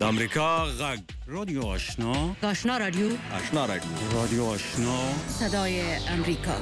امریکا غږ رادیو آشنا آشنا رادیو رادیو آشنا صدای امریکا.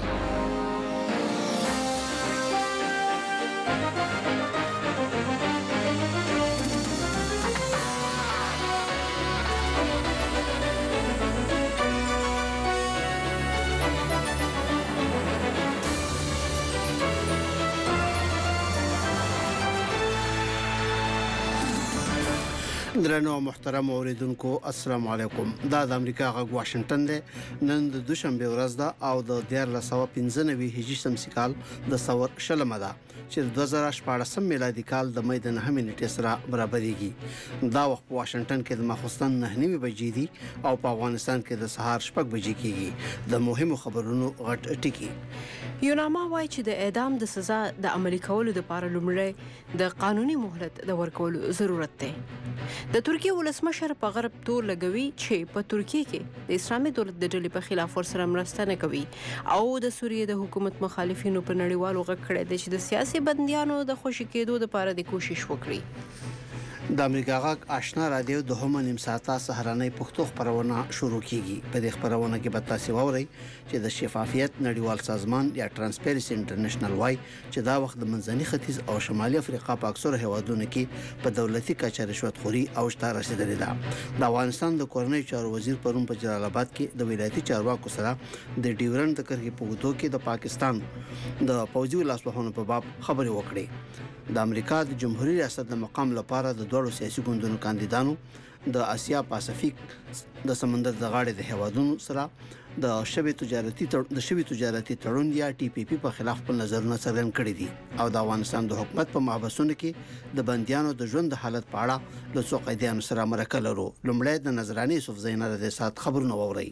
درنو محترم اوریدونکو السلام علیکم. دا د امریکا غږ واشنگټن دی. نن د دوشنبه ورځ ده او د 1495 هجری شمسي کال د ثور شلمه ده چې 2014 میلادي کال د مې د 9 نیټې سره برابرېږي. دا وخت په واشنگټن کې د ماخوستن 9 بجې دي او په افغانستان کې د سهار 6 بجې کېږي. د مهمو خبرونو غټ ټکی. یوناما وايي چې د اعدام د سزا د عملي کولو لپاره لومړی د قانوني مهلت د ورکولو ضرورت دی. د ترکیه ولسمشر په غرب تور لګوي چې په ترکیه کې د اسلامي دولت د ډلې په خلاف ورسره مرسته نه کوي او د سوریې د حکومت مخالفینو په نړیوالو غږ کړی دی چې د سیاسي بندیانو د خوشي کېدو لپاره د کوشش وکړي. د امریکا غږ آشنا رادیو د هم نیم ساعته سهارنۍ پښتو خبرونه شروع کیږي. په دې خبرونه کې به تاسو واورئ چې د شفافیت نړیوال سازمان یا ترانسپیرنسي انټرنیشنل وايي چې دا وخت د منځني ختیځ او شمالي افریقا په اکثره هیوادونو کې په دولتي کچه رشوت خوري او شته رسیدلې ده. د افغانستان د کورنۍ چارو وزیر پرون په جلال آباد کې د ولایتي چارواکو سره د ډیورنډ د کرښې په اوږدو کې د پاکستان د پوځي لاسوهنو په باب خبرې وکړې. د امریکا د جمهوریت ریاست د مقام لپاره د دوه سیاسي ګوندونو کاندیدانو د آسیا پاسفیک د سمندر د غاړې د هیوادونو سره د شبي تجارتي تړون یا ټي پی پی په خلاف په نظرونه څرګند کړي دي او د افغانستان د حکومت په محبسونو کې د بنديانو د ژوند حالت په اړه د څو قیدیانو سره مرکه لرو. لومړی د نظراني یوسف زینر د سات خبرونه ووري.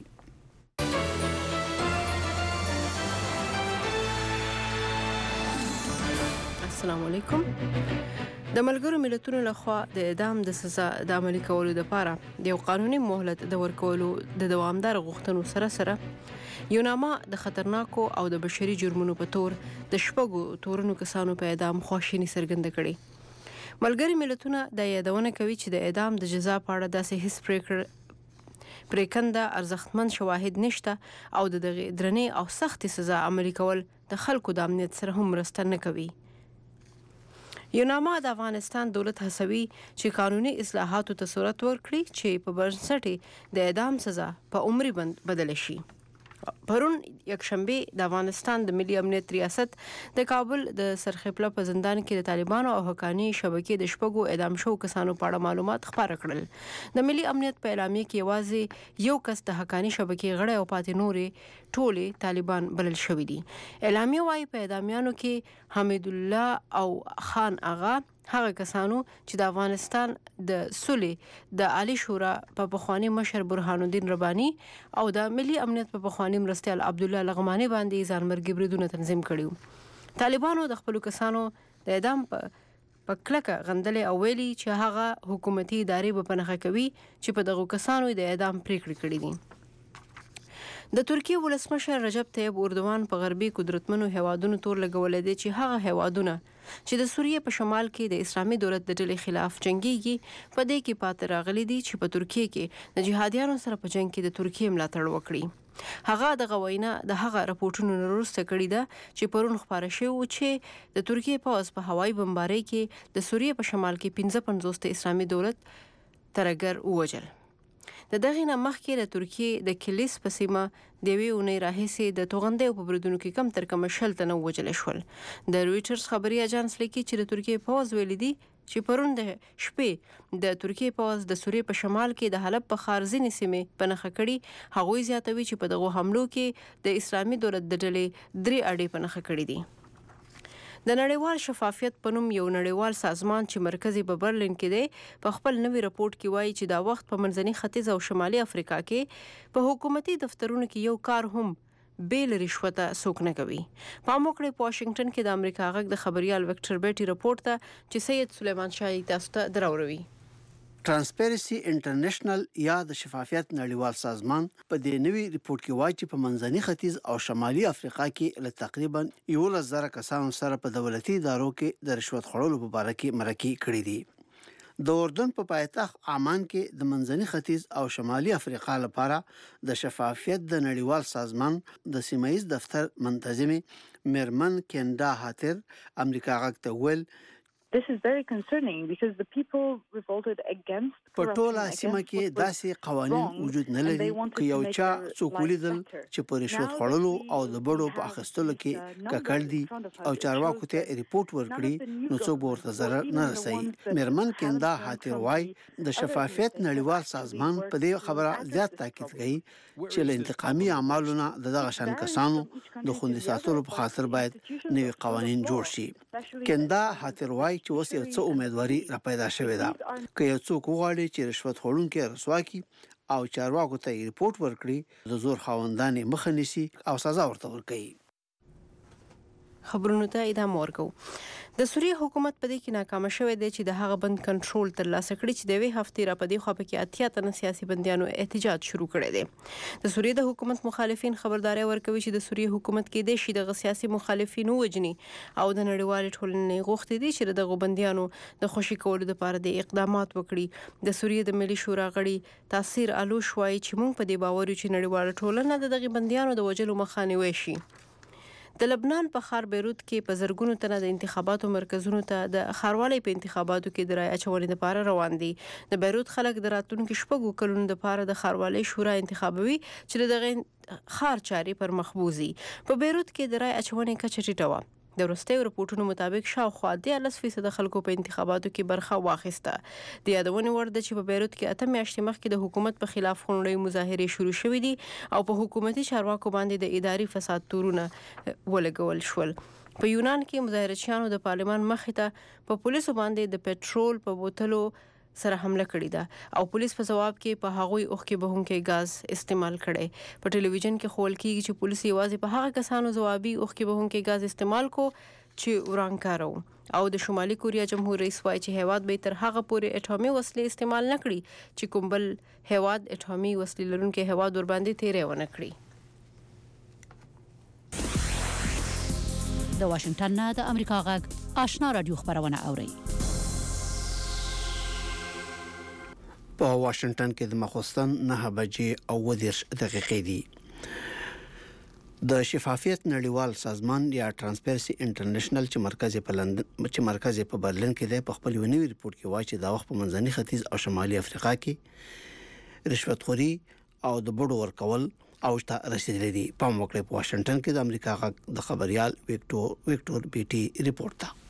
السلام علیکم. د ملګرو ملتونو لخوا د اعدام د سزا د عملي کولو لپاره د یو قانوني مهلت د ورکولو د دوامدار غوښتنو سره یوناما د خطرناکو او د بشري جرمونو په تور د شپږو تورنو کسانو په اعدام خواشیني څرګنده کړې. ملګري ملتونه د یادونه کوي چې د اعدام د جزا په اړه داسې هیڅ پریکنده ارزښتمن شواهد نشته او د درنې او سختې سزا عملي کول د خلکو د امنیت سره هم مرسته نه کوي. یوناما د افغانستان دولت هڅوي چې قانوني اصلاحاتو ته صورت ورکړي چې په بنسټ د اعدام سزا په عمري بدل شي. پرون یکشنبه د افغانستان د ملي امنیت ریاست د کابل د سرخپله په زندان کې د طالبانو او حقانی شبکې د شپږو اعدام شو کسانو په اړه معلومات خپاره کړل. د ملي امنیت په اعلامیه کې یوازې یو کس د حقانی شبکې غړی او پاتې نورې ټولې طالبان بلل شوي دي. اعلامیه وايي په اعدامیانو کې حمید الله او خان اغا هغه کسانو چې د افغانستان د سولې د عالی شورا په پخوانی مشر برهان الدین رباني او د ملي امنیت په پخوانی مرستیال عبد الله لغمانی باندې ځانمرګي بریدونه تنظیم کړیو. طالبانو د خپل کسانو د اعدام په کلکه غندلې او ویلي چې هغه حکومتي ادارې په نخښه کوي چې په دغه کسانو د اعدام پریکړې کړې دي. د ترکیه ولسمشر رجب طیب اردوان په غربي قدرتمنو هیوادونو تور لګولې دي چې هغه هیوادونه چې د سوریې په شمال کې د اسلامي دولت د ډلې خلاف جنگيږي په دې کې پاتې راغلي دي چې په ترکیه کې د جهادیانو سره په جنگ کې د ترکیه ملاتړ وکړي. هغه د غوینه د هغه راپورټونو وروسته کړی ده چې پرون خبره شوی و چې د ترکیه پوځ په هوایي بمبارۍ کې د سوریې په شمال کې 55 اسلامي دولت ترګر ووجل. د دغه نه مخکې د ترکیه د کلیس په سیمه د وی اونۍ راهیسې د توغندې په بریدونو کې کم تر کم شل تنه وجل شول. د رويټرز خبري اژانس لیکي چې د ترکیه پوځ ویلي دي چې پرون د شپې د ترکیه پوځ د سوریې په شمال کې د حلب په خارزینې سیمې په نخښه کړي. هغوی زیاتوي چې په دغه حملو کې د اسلامي دولت د ډلې 3 اډې په نخښه کړي دي. د نړیوال شفافیت په نوم یو نړیوال سازمان چې مرکزي په برلین کې دی په خپل نوي راپورټ کې وایي چې دا وخت په منځني ختیځ او شمالي افریقا کې په حکومتي دفترونو کې یو کار هم بیل رشوته څوک نه کوي. پام وکړئ په واشنگټن کې د امریکا غږ د خبريال وکټر بیټي راپورټ ته چې سید سلیمان شاهي تاسو ته دراوروي. ترانسپیرنسي انټرنیشنل یا د شفافیت نړیوال سازمان په دې نوي ریپورت کې وایي چې په منځني ختیځ او شمالي افریقا کې له تقریبا 11,000 کسانو سره په دولتي ادارو کې د رشوت خوړلو په اړه کې مرکې کړې دي. د اردن په پایتخت عمان کې د منځني ختیځ او شمالي افریقا لپاره د شفافیت د نړیوال سازمان د سیمایي دفتر منتظمه میرمن کیندا هاتر امریکا غږ ته ویل This is very concerning because the people revolted against په ټوله سیمه کې داسې قوانین وجود نه لري چې یو چا څوک ولیدل چې په رشوت خوړلو او د بډو په اخیستلو کې ککړ دي او چارواکو ته ریپورت ورکړي نو څوک ورته ضرر نه رسوي. میرمن کیندا هاتر وای د شفافیت نړیوال سازمان په دې خبره زیات تاکید کوي چې له انتقامي اعمالونو دغه شان کسانو د خوندي ساتلو په خاطر باید نوي قوانين جوړ شي. کیندا هاتر وای چې اوس یو څه امیدواري را پیدا شوې ده که یو څوک وغواړي چې رشوت خوړونکي رسوا کړي او چارواکو ته ریپورت ورکړي د زور خاوندانې مخه نیسي او سزا ورته ورکړي. خبرونو ته ادامه ورکو. د سوریه حکومت په دې کې ناکام شوی دی چې د هغه بند کنټرول ترلاسه کړي چې د وی هفتې را پدې خو په کې اتیا تن سیاسي بنديانو احتجاج شروع کړی دی. د سوریه د حکومت مخالفین خبرداري ورکوي چې د سوریه حکومت کې د شي د سیاسي مخالفینو وجني او د نړیوال ټولنې غوښتي دي چې د بنديانو د خوشي کولو لپاره د اقدامات وکړي. د سوریه د ملي شورا غړي تاثیر الوش وایي چې موږ په دې باور یو چې نړیوال ټولنه د دغه بنديانو د وجلو مخانیوي شي. د لبنان په ښار بیروت کې په زرګونو تنه د انتخاباتو مرکزونو ته د ښاروالۍ په انتخاباتو کې د رای اچونې لپاره روان دي. د بیروت خلک د راتلونکو شپږو کلونو لپاره د ښاروالۍ شورا انتخابوي چې دغه ښار چاري پر مخبوزي. په بیروت کې د رای اچونې کچه ټیټه وه. د وروستیو رپورټونو مطابق شاوخوا 13% خلکو په انتخاباتو کې برخه واخیسته. د یادونې وړ ده چې په بیروت کې 8 میاشتې مخکې د حکومت په خلاف خونړۍ مظاهرې شروع شوې دي او په حکومتي چارواکو باندې د اداري فساد تورونه ولګول شول. په یونان کې مظاهرچیانو د پارلمان مخې ته په پولیسو باندې د پټرول په بوتلو سره حمله کړې ده او پولیس په جواب کې په هغوی اوخکې بهونکې غاز استعمال کړي. په ټلویزیون کې خول کېږي چې پولیس یوازې په هغه کسانو جوابي اوخکې بهونکې غاز استعمال کو چې ورانکارو او د شمالي کوریا جمهور رئیس وایي چې هیواد به تر هغه پورې اټومي وسلې استعمال نه کړي چې کوم بل هیواد اټومي وسلې لرونکي هیواد ور باندې تیرې ونه کړي. د واشنگټن نه د امریکا غږ آشنا رادیو خبرونه اوري. په واشنگټن کې د مخوستن 9 بجې او 10 دقیقې دي. د شفافیت نړیوال سازمان یا ترانسپیرنسي انټرنیشنل چې مرکز په برلین کې دی په خپل یو نوی ریپورت کې وایي چې دا وخت په منځني ختیځ او شمالي افریقا کې رشوت خوري او د بډو ورکول او ته رسیدلې دي. په موقع په واشنگټن کې د امریکا غږ د خبريال ویکټور بیټي ریپورت ده.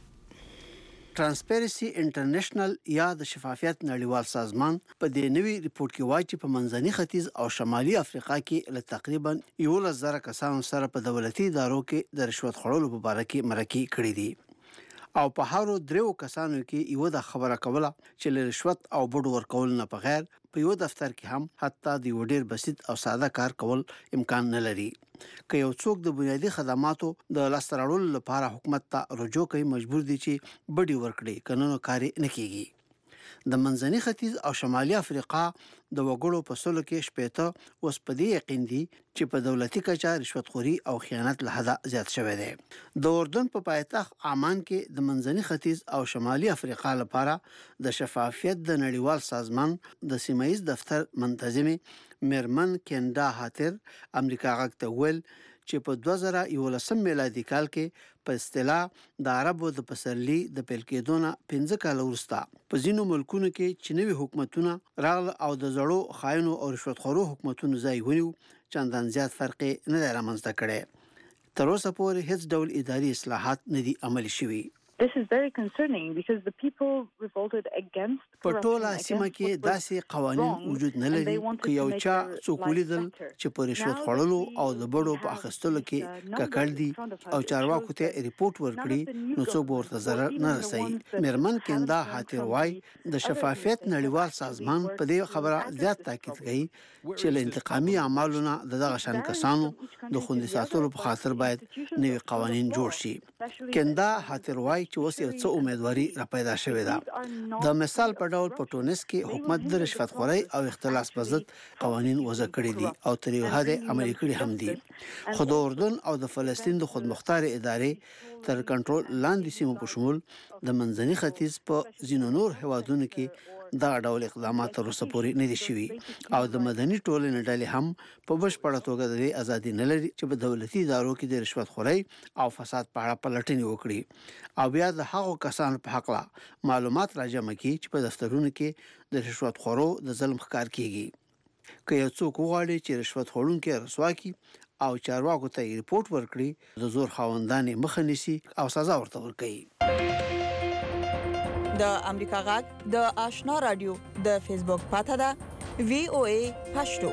ترانسپیرنسي انټرنیشنل یا د شفافیت نړیوال سازمان په دې نوی ریپورت کې وایي چې په منځني ختیځ او شمالي افریقا کې له تقریبا 11,000 کسانو سره په دولتي ادارو کې د رشوت خوړلو په اړه کې مرکه کړې دي او په هارو دریو کسانو کې یو د خبره کوله چې له رشوت او بډو ورکول نه بغیر په یو دفتر کې هم حتی د یو ډیر بسیط او ساده کار کول امکان نه لري. که یو څوک د بنیادی خدماتو د لاستراړلو لپاره حکومت ته رجوع کوي مجبور دي چې بډي ورکړي قانون کاری نه کیږي. د منځني ختیځ او شمالي افریقا د وګړو په سلو کې شپېته اوس په دې یقین دي چې په دولتي کچا رشوت خوري او خیانت له حده زیات شوی دی. د اردن په پایتخت عمان کې د منځني ختیځ او شمالي افریقا لپاره د شفافیت د نړیوال سازمان د سیمایي دفتر منتظمه میرمن کیندا هاتر امریکا غږ ته ویل چې په 2011 میلادي کال کې په اصطلاح د عربو د پسرلي د پیل کېدونه 15 کال وروسته په ځینو ملکونو کې چې نوي حکومتونه راغله او د زړو خاینو او رشوتخورو حکومتونو ځای ونیو چندان زیات فرق نه رامنځته کړي. تر اوسه پورې هیڅ ډول اداري اصلاحات نه دي عملي شوي. This is very concerning because the people revolted against په ټوله سیمه کې داسې قوانین وجود نه لري چې یو چا څوک ولیدل چې په رشوت خوړلو او د بډو په اخیستلو کې ککړ دي او چارواکو ته ریپورت ورکړي نو څوک ورته ضرر نه رسوي. میرمن کیندا هاتر وای د شفافیت نړیوال سازمان په دې خبره زیات تاکید کوي چې له انتقامي اعمالونو دغه شان کسانو د خوندي ساتلو په خاطر باید نوي قوانين جوړ شي. کیندا هاتر وای چې اوس یو څه امیدواري را پیدا شوې ده. د مثال په ډول په ټونس کې حکومت د رشوت خورۍ او اختلاس پر ضد قوانين وضع کړي دي او تر یو حد عملي کړي هم دي. خو د اردن او د فلسطین د خودمختار ادارې تر کنټرول لاندې سیمو په شمول د منځني ختیځ په ځینو نور هوادونو کې دا ډول اقدامات تر اوسه پورې نه دي شوي او د مدني ټولنې ډلې هم په بشپړه توګه د ازادي نه لري چې په دولتي ادارو کې د رشوت خورۍ او فساد په اړه پلټنې وکړي او بیا د هغو کسانو په حق لا معلومات راجمع کړي چې په دفترونو کې د رشوت خورو د ظلم ښکار کیږي. که یو څوک وغواړي چې رشوت خوړونکي رسوا کړي او چارواکو ته ریپورت ورکړي د زور خاوندان مخه نیسي او سزا ورته ورکوي. د امریکا غږ د آشنا رادیو د فیسبوک پاته ده VOA پښتو.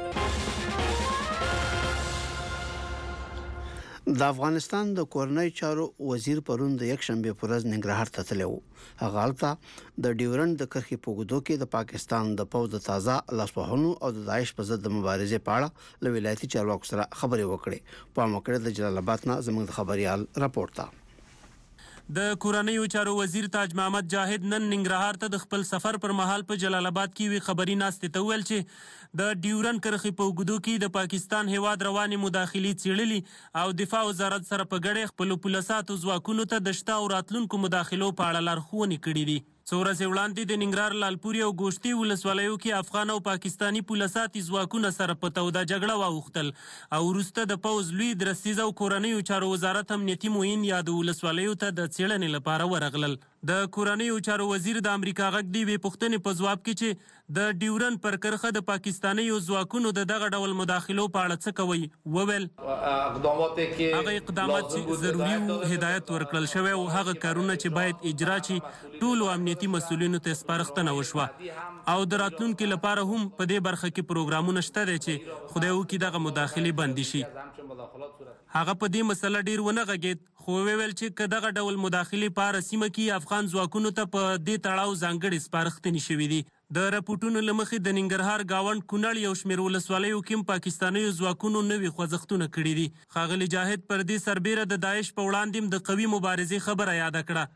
د افغانستان د کورنۍ چارو وزیر پرون د یک شنبه پر ورځ ننګرهار ته تللی و. هغه هلته د ډیورنډ د کرښې په اوږدو کې د پاکستان د پوځ د تازه لاسوهنو او د داعش په ضد د مبارزې په اړه له ولایتي چارواکو سره خبرې وکړې. په موقع د جلال آباد نه زموږ خبريال راپور ته. د کورنیو چارو وزیر تاج محمد جاهد نن ننګرهار ته د خپل سفر پر مهال په جلال آباد کې وی خبري ناستې ته ویل چې د ډیورن کرښې په اوږدو کې د پاکستان هیواد رواني مداخلې څیړلي او دفاع وزارت سره په ګډه خپل پولیساتو ځواکونو ته د شته او راتلونکو مداخلو په اړه لارښوونې کړې دي. څو ورځې وړاندې د ننګرهار لالپورې او ګوشتي ولسوالیو کې افغان او پاکستاني پولیساتي ځواکونه سره په توده جګړه واوښتل او وروسته د پوځ لوی درستیز او کورنیو چارو وزارت امنیتي معین یا د ولسوالیو ته د څېړنې لپاره ورغلل. د کورنیو چارو وزیر د امریکا غږ دی وی پوښتنې په ځواب کې چې د ډیورن پر کرښه د پاکستانیو ځواکونو د دغه ډول مداخلو په اړه څه کوي وویل هغه اقدامات چې ضروري وو هدایت ورکړل شوی او هغه کارونه چې باید اجرا شي ټول امنیتي مسؤلینو ته سپارښتنه وشوه او د راتلونکي لپاره هم په دې برخه کې پروګرامونه شته دي چې خدای وکړي دغه مداخلې بندي شي. هغه په دې مسله ډیر ونه غږید خو ویل چې که دغه ډول مداخلې په هره سیمه کې افغان ځواکونو ته په دې تړاو ځانګړي سپارښتنې شوي دي. د راپورټونو له مخې د ننګرهار گاونډ کونړ یو شمېر ولسوالیو کې پاکستانیو ځواکونو نوي خوځښتونه کړي دي. ښاغلي جاهد پر دې سربیره د داعش په وړاندې د قوي مبارزې خبره یاده کړه.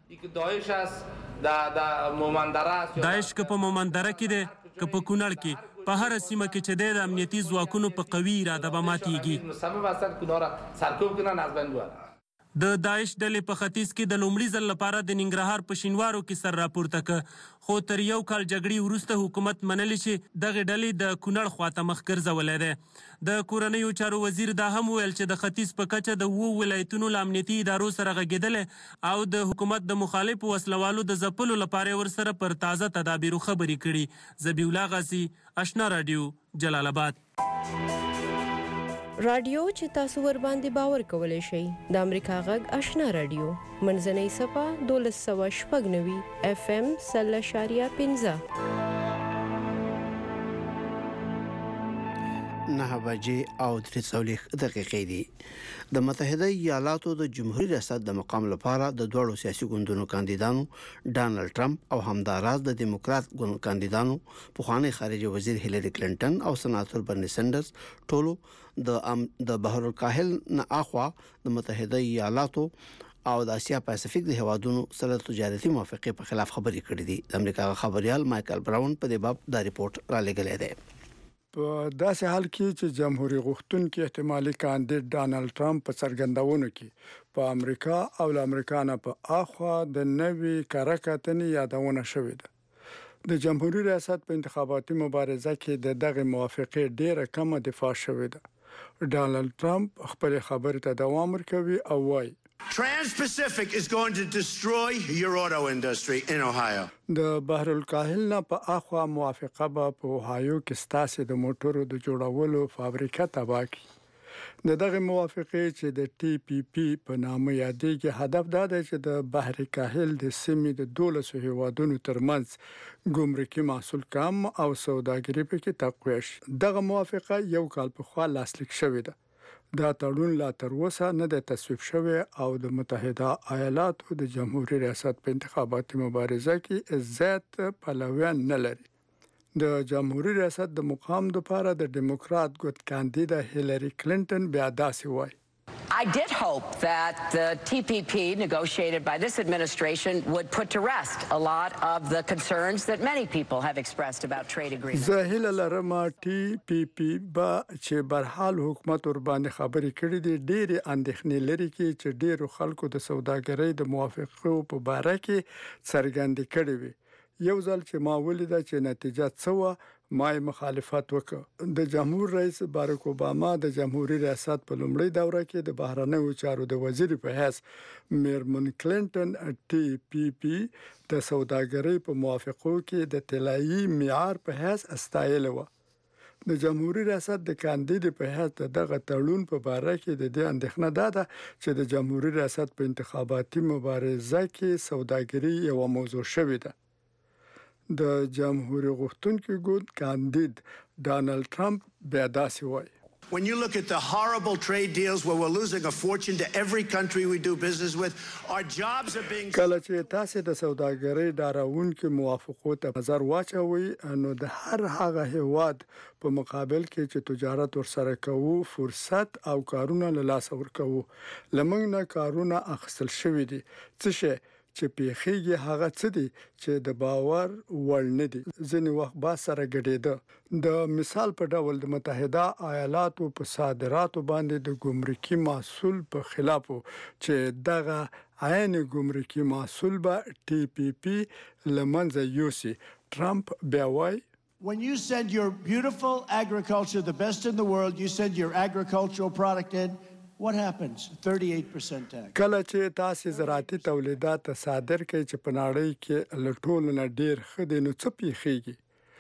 داعش که په مومندره کې دی که په کونړ کې په هر سیمه کې چې د امنیتي ځواکونو په قوي اراده به ماتیږي. د داعش ډلې په ختیځ کې د لومړي ځل لپاره د ننګرهار په شینوارو کې سر راپورته کړ خو تر یو کال جګړې وروسته حکومت منلی چې دغه ډلې د کونړ خواته مخ ګرځولی دی. د کورنیو چارو وزیر دا هم ویل چې د ختیځ په کچه د 7 ولایتونو له امنیتي ادارو سره غږېدلی او د حکومت د مخالفو وسلوالو د ځپلو لپاره ورسره پر تازه تدابیرو خبرې کړي. ذبیح الله غازي، آشنا رادیو، جلال آباد. رادیو چې تاسو ور باندې باور کولای شئ د امریکا غږ آشنا رادیو منځنۍ صفه 1290 FM 0.15 9 بجې او 43 دقیقې دي. د متحده ایالاتو د جمهوریت ریاست د مقام لپاره د دوړو سیاسي ګوندونو کاندیدانو ډانلډ ټرمپ او همداراز د دیموکرات ګوند کاندیدانو پخوانی خارجه وزیر هیلری کلینټن او سناتور برنی سندرز ټولو د بحر الکاهل نه اخوا د متحده ایالاتو او د اسیا پاسفیک د هوادونو سره تجارتي موافقه په خلاف خبرې کړې دي. د امریکا خبريال مایکل براون په دې باب دا ریپورت را لګلې ده. په داسې حال کې چې جمهوریت غوښتونکي احتمالي کاندید ډانلډ ټرمپ په څرګندونو کې په امریکا او له امریکا نه په اخوا د نوي کارکتنې یادونه شوې ده. د جمهوریت ریاست په انتخاباتي مبارزه کې دغه موافقه ډیره کمه دفاع شوې ده. ډانلډ ټرمپ خپل خبرې ته دوام ورکوي او وايي Trans-Pacific is going to destroy your auto industry in Ohio. د بحر الکاهل نه په اخوا موافقه به په اوهایو کې ستاسو د موټرو د جوړولو فابریکه تباه کړي. دغه موافقه چې د TPP په نامه یادېږي هدف دا دی چې د بحر الکاهل د سیمې د 12 هیوادونو ترمنځ ګمرکي محصول کم او سوداګري پکې تقویه شي. دغه موافقه یو کال پخوا لاسلیک شوې ده. دا تړون لا تر اوسه نه د تصویب شوی او د متحده ایالاتو د جمهوریت ریاست په انتخاباتي مبارزه کې زیات پلویان نه لري. د جمهوریت ریاست د مقام لپاره د دیموکرات ګوند کاندید هیلری کلینټن بیا داسې وایي I did hope that the TPP negotiated by this administration would put to rest a lot of the concerns that many people have expressed about trade agreements. زاهل لرما TPP با چې برحال حکومت ور باندې خبرې کړې دي ډېری اندېښنې لري چې ډېرو خلکو د سوداګرۍ د موافقو په باره کې څرګندې کړې وي. یو ځل چې ما ولیده چې نتیجه څه وه ما مخالفت وکړ. د جمهور رئیس باراک اوباما د جمهوریت ریاست په لومړۍ دوره کې د بهرنیو چارو د وزیر په حیث میرمن کلینټن TPP د سوداګرۍ په موافقو کې د طلایي معیار په حیث استایل و. د جمهوریت ریاست د کاندید په حیث دغه تړون په باره کې د دې اندېښنه ده چې د جمهوریت ریاست په انتخاباتي مبارزه کې سوداګري یو موضوع شوې ده. د جمهوریت غوښتونکي ګوند کاندید ډانلډ ټرمپ بیا داسې وایي. When you look at the horrible trade deals where we're losing a fortune to every country we do business with, our jobs are being... کله چې تاسو د سوداګرۍ ډاروونکو موافقو ته نظر واچوي نو د هر هغه هیواد په مقابل کې چې تجارت ورسره کوو فرصت او کارونه له لاس ورکوو. لمنګ نه کارونه اخیستل شوی دي. څه شي چې پیخیږي هغه څه دي چې د باور وړ نه دي. ځینې وخت با سره ګډېده. د مثال په ډول د متحده ایالاتو په صادراتو باندې د ګمرکي محصول په خلاف چې دغه عین ګمرکي محصول به TPP لمنځه یوسي. ټرمپ بیا وایي When you send your beautiful agriculture, the best in the world, you send your agricultural product in, what happens? 38% tax. کله چې تاسو زراعتي تولیدات صادر کړئ چې په نړۍ کې له ټولو نه ډیر ښه دي نو څه پیښیږي؟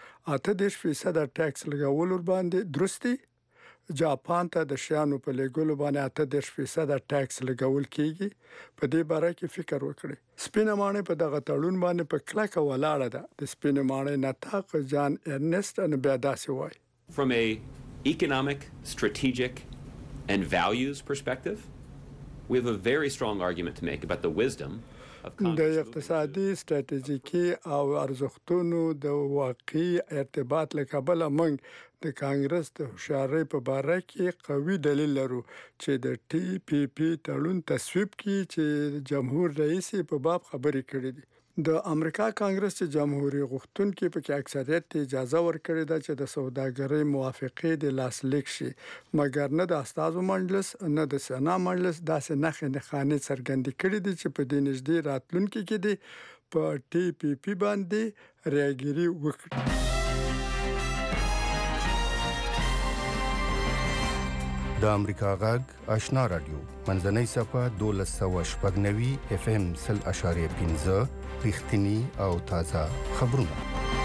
38% ټیکس لګول ور باندې درستي. جاپان ته د شیانو په لګولو باندې 38% ټیکس لګول کیږي. په دې باره کې فکر وکړئ. سپینه ماڼۍ په دغه تړون باندې په کلکه ولاړه ده. د سپینه ماڼۍ نطاق جان ارنست ان بیا داسې وایي. From a economic, strategic and values perspective, we have a very strong argument to make about the wisdom of د اقتصادي ستراتیژیکي او ارزښتونو د واقعي ارتباط له کبله موږ د کانګرس د هوښیارۍ په باره کې قوي دلیل لرو چې د TPP تړون تصویب کړي چې جمهور رئیس په باب خبرې کړې دي. د امریکا کانګرس چې جمهوریت غوښتونکي په کې اکثریت اجازه ورکړې ده چې د سوداګرۍ موافقې د لاسلیک شي مګر نه د استازو مجلس نه د سنا مجلس داسې نښې خانې څرګندې کړې دي چې په دې نږدې راتلونکي کې دي په TPP باندې ریاګیري وکړي. د امریکا غږ آشنا رادیو منځنۍ صفه 1290 FM 0.5 رښتینی او تازه خبرونه.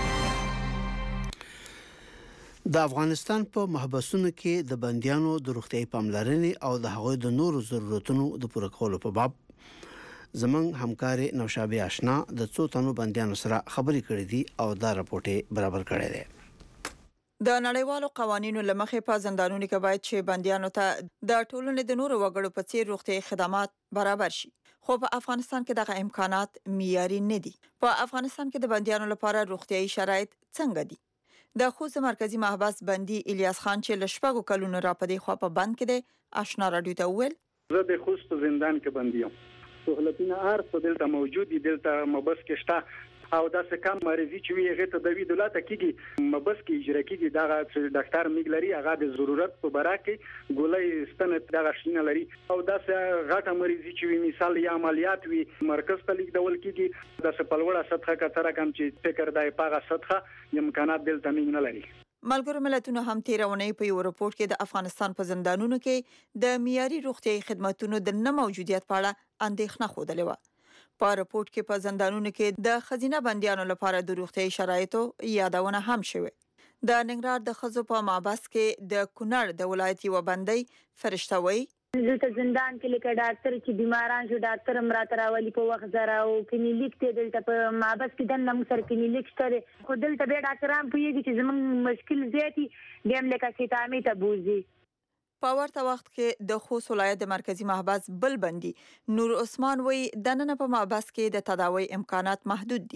د افغانستان په محبسونو کې د بنديانو د روغتیايي پاملرنې او د هغوی د نورو ضرورتونو د پوره کولو په باب زمنګ همکاري نوشابه آشنا د څو تنو بنديانو سره خبرې کړې دي او دا راپورټ برابر کړی دی. د نړیوالو قوانینو لمخې په زندانونو کې باید چې بنديانو ته د ټولنې د نورو وګړو په څیر روغتیايي خدمات برابر شي. خو په افغانستان کې دغه امکانات معیاري نه دي. په افغانستان کې د بنديانو لپاره روغتیايي شرایط څنګه دي؟ د خوست مرکزی محبس بندي الیاس خان چې له شپږو کلونو را پدې خوا په بند کې دی آشنا رادیو ته وویل زه د خوست زندان کې بندي یم. سہولتونه هر څه دلته موجود دي. دلته مبس کې شته او دا څه کم مریضي چې وي هغه ته د وی دولت کېږي مبس کې اجرا کېږي. دا ډاکټر میګلري هغه د ضرورت په باره کې ګولۍ ستنه دغه شینه لري او دا څه غټه مریضي چې وي مثال یا عملیات وي مرکز ته لیکدول کېږي. دا څه پلوړه سطحه کتره کم چې فکر دای پاغه سطحه امکانات دلته نه لري. ملګرو ملتونو هم تیرونې په یو رپورت کې د افغانستان په زندانونو کې د معیاري روغتیايي خدماتونو د نه موجودیت په اړه اندېښنه خوده و. په رپورت کې په زندانونو کې د خزینه بنديانو لپاره د روغتیايي شرایطو یادونه هم شوه. د ننګرهار د خزو په محبس کې د کونړ د ولایتي و بندي فرشتوي دلته زندان کې لکه ډاکټر چې بیماران شو ډاکټر امراته راولي په وخت زرا او کلینیک ته دلته په محبس کې د نم سر کلینیک شته خو دلته به ډاکټران پوهیږي چې زموږ مشکل زیاتی دیم لکه سیتامي ته بوزي. په ورته وخت کې د خوست ولایت د مرکزی محبس بل بندي نور عثمان وی د نن په محبس کې د تداوی امکانات محدود دي.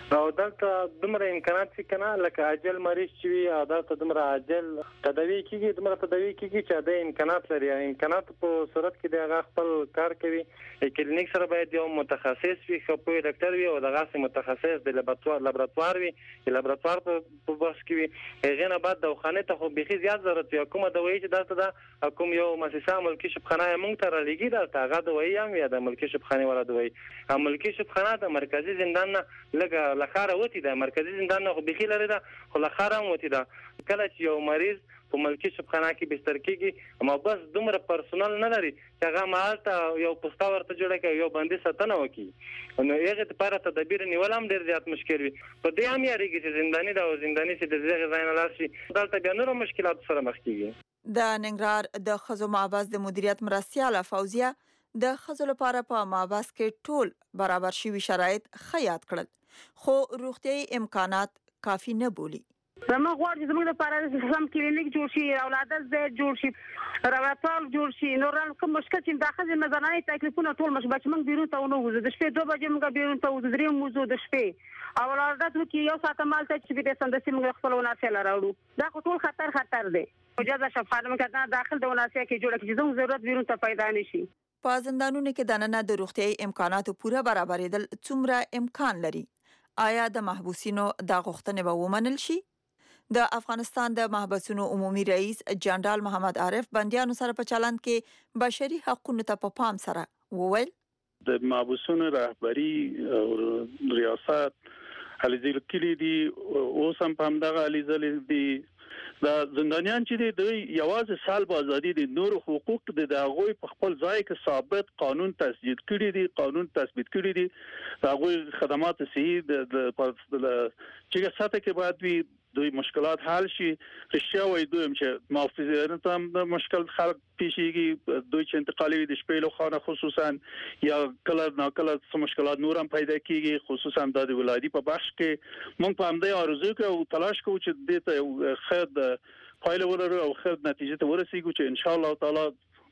او دلته دومره امکانات چې کنه لکه عاجل مریض چې وي او دلته دومره عاجل تداوی کیږي چې د امکانات لري. امکانات په صورت کې د هغه خپل کار کوي. کلینیک سره باید یو متخصص وي، خپل ډاکټر وي او دغه متخصص د لابراتوار وي، د لابراتوار په بحث کې وي. هغه نه بعد دواخانه ته خو بيخي زیات ضرورت وي. کومه دوايي چې دلته د کوم یو مؤسسه ملکی شبخانه مونږ ته را لګي دلته هغه دوايي هم یا د ملکی شبخانه ولا دوايي. ملکی شبخانه د مرکزی زندان نه لګه لخاره وتی ده، مرکزی زندان نه خو بيخي لري ده، خو لخاره هم وتی ده. کله چې یو مریض په ملکی شبخانه کې بستر کېږي اما بس دومره پرسونل نه لري چې هغه مالته یو پستا ورته جوړه کوي، یو باندې ساتنه وکړي. نو هغه لپاره تدابیر نیول هم ډېر زیات مشکل وي. په دې هم یاريږي چې زنداني دا او زنداني چې د دغه ځای نه لاړ شي دلته بیا نور مشکلات سره مخ کیږي. د ننګرهار د خزو معبد د مدیریت مرستیاله فوزیه د خزو لپاره په معبد کې ټول برابر شوي شرایط خیاط کړل، خو روغتيایي امکانات کافي نه بولی. زموږ غواړي چې زموږ لپاره سم کلینیک جوړ شي، اولادت ځای جوړ شي، لابراتوار جوړ شي. نور کوم مشکل چې داخله مزنانه تکلیفونه ټول مش بچ موږ بیرون ته ونه وځو. د شپې 2 بجې موږ بیرون ته وځو، 3 موږ د شپې اولادت وکي یو ساعت مال ته چې به سندسي موږ خپل وناسه لراوړو. دا ټول خطر دی. اجازه شفاعت موږ کړه داخل د وناسه کې جوړه کې زموږ ضرورت بیرون ته پیدا نشي. په زندانونو کې د نننه د روغتيایي امکاناتو پوره برابرېدل څومره امکان لري؟ آیا د محبوسینو د غوښتنې به ومنل شي؟ د افغانستان د محبسونو عمومي رئیس جنرال محمد عارف بندیانو سره په چلند کې بشري حقوقو ته په پام سره وویل د محبسونو رهبری او ریاست علیزل کلی دي او سم په همدغه علیزل دي دا زندانیان چې د یوازې سال په ازادي دي، نور حقوق د هغوی په خپل ځای کې ثابت قانون تثبیت کړی دي. هغوی خدمات صحي د چې ساته کې باید وي دوی مشکلات حل شي. رښتیا وایي دویم چې محافظینو ته هم مشکل خلق پیښیږي، دوی چې انتقالي د شپې له خانه خصوصا یا کله ناکله څه مشکلات نور هم پیدا کیږي، خصوصا د ولادي په بخش کې. موږ په همدې آرزو کوو او تلاش کوو چې دې ته خیر د پایله ولرو او خیر نتیجه ته ورسیږو چې ان شاء الله تعالی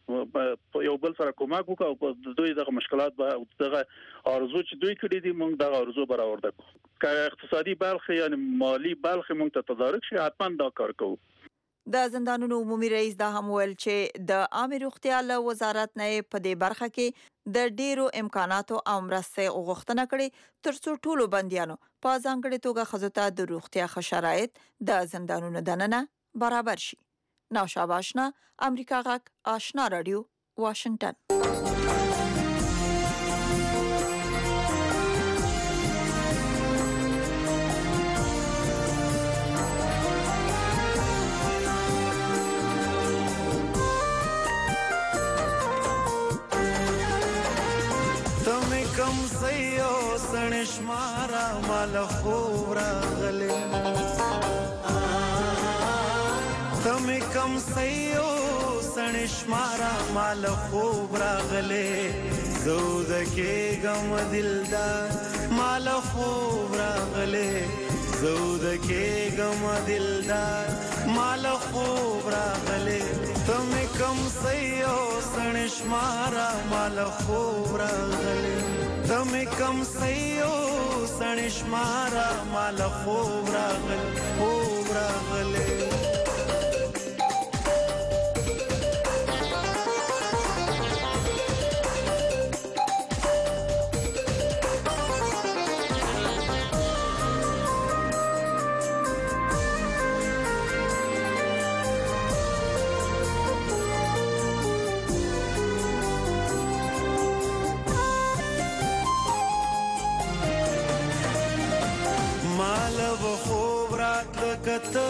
یو بل سره کومک وکړو او دوی دغه مشکلات به دغه آرزو چې دوی کړی دي موږ دغه آرزو برآورده کړو. که اقتصادي برخه یعنی مالی برخه موږ ته تدارک شي حتما دا کار کوو. د زندانونو عمومي رئیس دا هم ویل چې د عامه روغتیا له وزارت نه په دې برخه کې د ډیرو امکاناتو او مرستې غوښتنه کړې ترڅو ټولو بندیانو په ځانګړي توګه خزو ته د روغتیا ښه شرایط د زندانونو دننه برابر شي. نوشابه آشنا، امریکا غږ، آشنا رادیو، واشنگټن. تمه کم سيو سنشمارا مال خورا غلي تمه کم سيو سنشمارا مال خورا غلي زود کې غم دلدار مال خورا غلي زود کې غم دلدار مال خورا غلي تمه کم سيو سنشمارا مال خورا غلي تمه کم سيو سنشمارا مال خورا غلي کته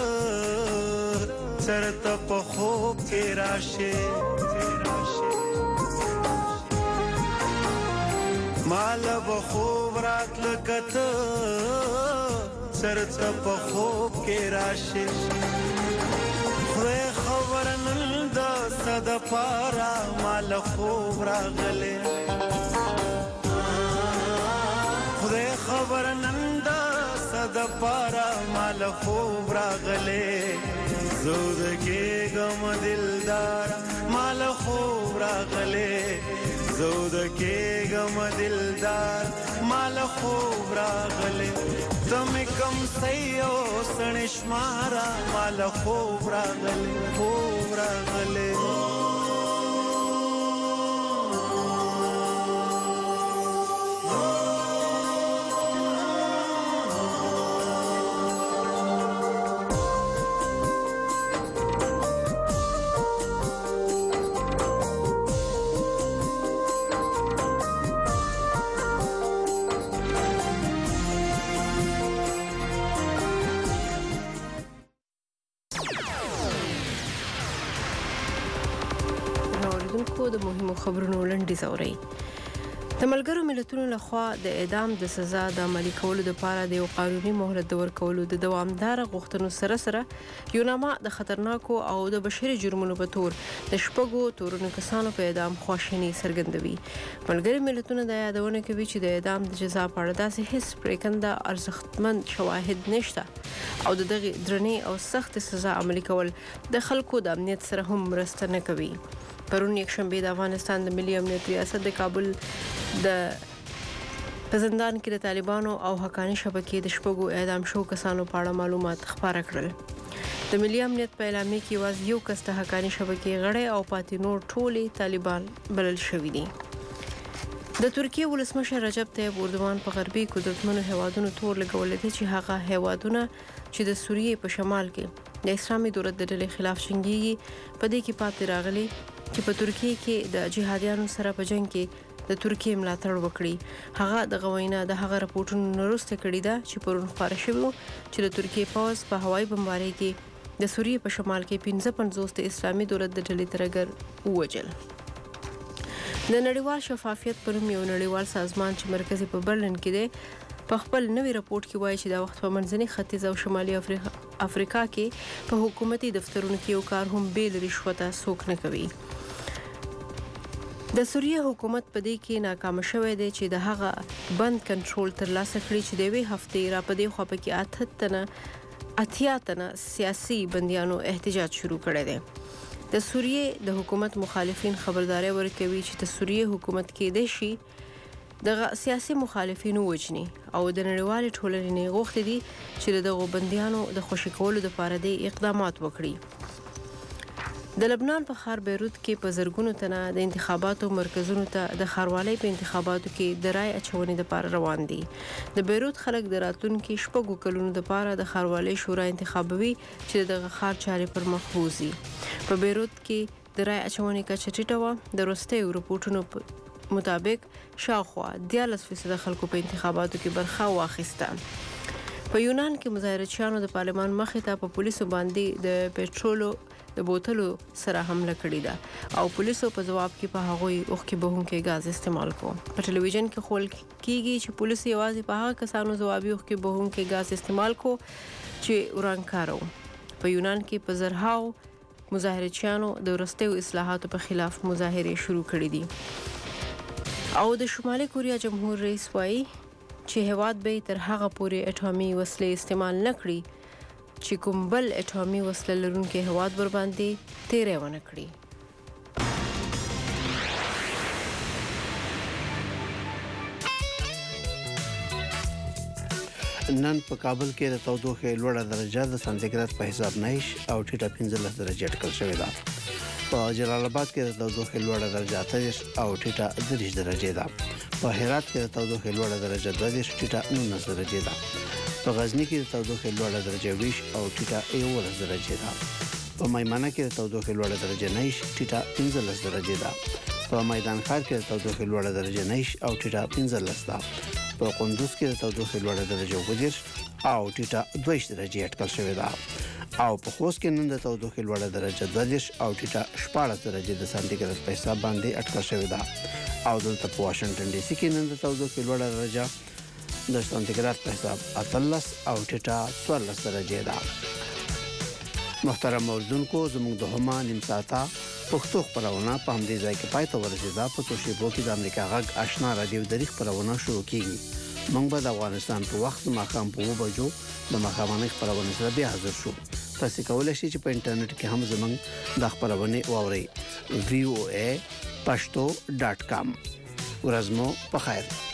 چرته په خوب کې راشه مال به خوب راتل کته چرته په خوب کې راشه خو خبر نن د صد پارا مال خوب راغله خو خبر نن د پارا مال خوب راغله زود کې غم دلدار مال خوب راغله زود کې غم دلدار مال خوب راغله تم کم سيو سنشمارا مال خوب راغله د مهمو خبرونو لنډیز اورئ. د ملګرو ملتونو لخوا د اعدام د سزا د عملي کولو لپاره د یو قانوني مهلت د ورکولو د دوامداره غوښتنو سره یو نامه د خطرناکو او د بشري جرمونو په تور د شپږو تورنو کسانو په اعدام خواشیني څرګندوي. ملګري ملتونه د یادونه کوي چې د اعدام د جزا په اړه داسې هیڅ پریکنده ارزښتمن شواهد نشته او د دغه درنې او سخت سزا عملي کول د خلکو د امنیت سره هم مرسته نه کوي. پرون یکشنبه د افغانستان د ملي امنیت ریاست د کابل د زندان کې د طالبانو او حقانی شبکې د شپږو اعدام شو کسانو په اړه معلومات خپاره کړل. د ملي امنیت په اعلامیه کې یوازې یو کس د حقانی شبکې غړی او پاتې نور ټولې طالبان بلل شوي دي. د ترکیه ولسمشر رجب طیب اردوغان په غربي قدرتمنو هیوادونو تور لګولې دي چې هغه هیوادونه چې د سوریې په شمال کې د اسلامي دولت د ډلې خلاف جنگيږي په دې کې پاتې راغلي چې په ترکیه کې د جهادیانو سره په جنگ کې د ترکیه ملاتړ وکړي. هغه د غوښنه د هغه راپورټونو وروسته کړی دا چې پرون خبره شوه چې د ترکیه پوز په هوایي بمبارۍ کې د سوریې په شمال کې 55 د اسلامي دولت د ډلې ترګر ووجل. د نړیوال شفافیت پر یو نړیوال سازمان چې مرکزي په برلین کې دی په خپل نوې راپورټ کې وایي چې د وخت په منځني ختیځ او شمالي افریقا کې په حکومتي دفترونو کې یو کار هم بیل رشوت څوک نه کوي. د سوریه حکومت په دې کې ناکام شوی دی چې د هغه بند کنټرول ترلاسه کړي چې د یوې هفتې را په دې خوا په کې اتیا تنه سیاسي بندیانو احتجاج شروع کړی دی. د سوریه د حکومت مخالفین خبرداري ورکوي چې د سوریه حکومت کې د شي د سیاسي مخالفینو وجني او د نړیوال ټولنې غوښتي دي چې دغه بندیانو د خوشی کولو لپاره د اقدامات وکړي. د لبنان په ښار بیروت کې په زرګونو تنه د انتخاباتو مرکزونو ته د ښاروالۍ په انتخاباتو کې د رای اچونې لپاره روان دي. د بیروت خلک د راتلونکي شپږو کلونو لپاره د ښاروالۍ شورا انتخابوي چې دغه ښار چارې پر مخ بوځي. په بیروت کې د رای اچونې کچه ټیټه وه. د وروستیو رپورټونو مطابق شاوخوا 13% خلکو په انتخاباتو کې برخه واخیسته. په یونان کې مظاهرچیانو د پارلمان مخې ته په پولیسو باندې د پېټرولو د بوتلو سره حمله کړې ده او پولیسو په جواب کې په هغوی اوښکې بهونکي غاز استعمال کو. په ټلویزیون کې خول کیږي چې پولیس یوازې په هغه کسانو جوابي اوښکې بهونکي غاز استعمال کو چې ورانکارو. په یونان کې په زرهاو مظاهرچیانو د وروستیو اصلاحاتو په خلاف مظاهرې شروع کړې دي. او د شمالي کوریا جمهور رئیس وایي چې هیواد به تر هغه پورې اټومي وسلې استعمال نه کړي چې کوم بل اټومي وسله لرونکي هیواد ور باندې تیری ونه کړي. نن په کابل کې د تودوخې لوړه درجه د سانتیګراد په حساب 9 او ټیټه 15 درجه اټکل شوې ده. په جلال آباد کې د تودوخې لوړه درجه 28 او ټیټه 30 درجه ده. په هرات کې د تودوخې لوړه درجه 22 ټیټه 19 درجه ده. په غزنی کې د تودوخې لوړه درجه 20 او ټیټه 11 درجه ده. په میمنه کې د تودوخې لوړه درجه 9 ټیټه 15 درجه ده. په میدان ښار کې د تودوخې لوړه درجه 9 او ټیټه 15 ده. په قندوز کې د تودوخې لوړه درجه 20 او ټیټه 20 درجه اټکل شوې ده. او په خوست کې نن د تودوخې لوړه درجه 20 او ټیټه 14 درجه د سانتیګراد په حساب باندې اټکل شوې ده. او دلته په واشنگټن ډي سي کې نن د تودوخې لوړه درجه د سانتیګراد په حساب 18 او ټیټه 14 درجه ده. محترم اوردونکو زموږ د هما نیم ساعته پښتو خبرونه په همدې ځای کې پای ته ورسېده. په توشیبو کې د امریکا غږ آشنا رادیو د خبرونه شروع کیږي. موږ به د افغانستان په وخت ماښام په 2 بجو د ماښامنۍ خبرونه سره بیا حاضر شو. تاسو کولای شئ چې په انټرنیټ کې هم زموږ د خبرونه واورئ. voa.pashto.com ورځ مو په خیر.